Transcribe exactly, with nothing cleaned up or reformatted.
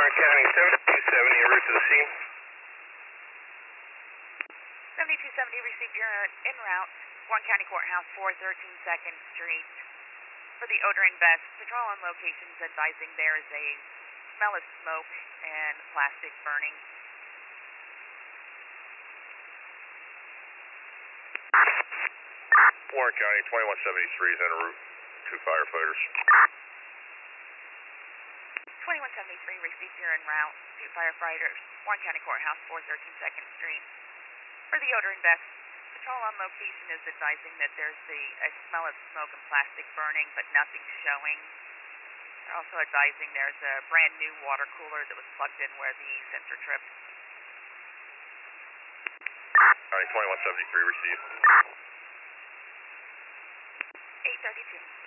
Warren County, seventy-two seventy, en route to the scene. seventy-two seventy, received your en route, Warren County Courthouse, four thirteen second Street. For the odor invest, patrol on locations advising there is a smell of smoke and plastic burning. Warren County, twenty-one seventy-three is en route, two firefighters. twenty-one seventy-three, received your en route, two firefighters, Warren County Courthouse, four thirteen second Street. For the odor invest, patrol on location is advising that there's the, a smell of smoke and plastic burning, but nothing showing. They're also advising there's a brand new water cooler that was plugged in where the sensor tripped. County, twenty-one seventy-three, received. eight thirty-two.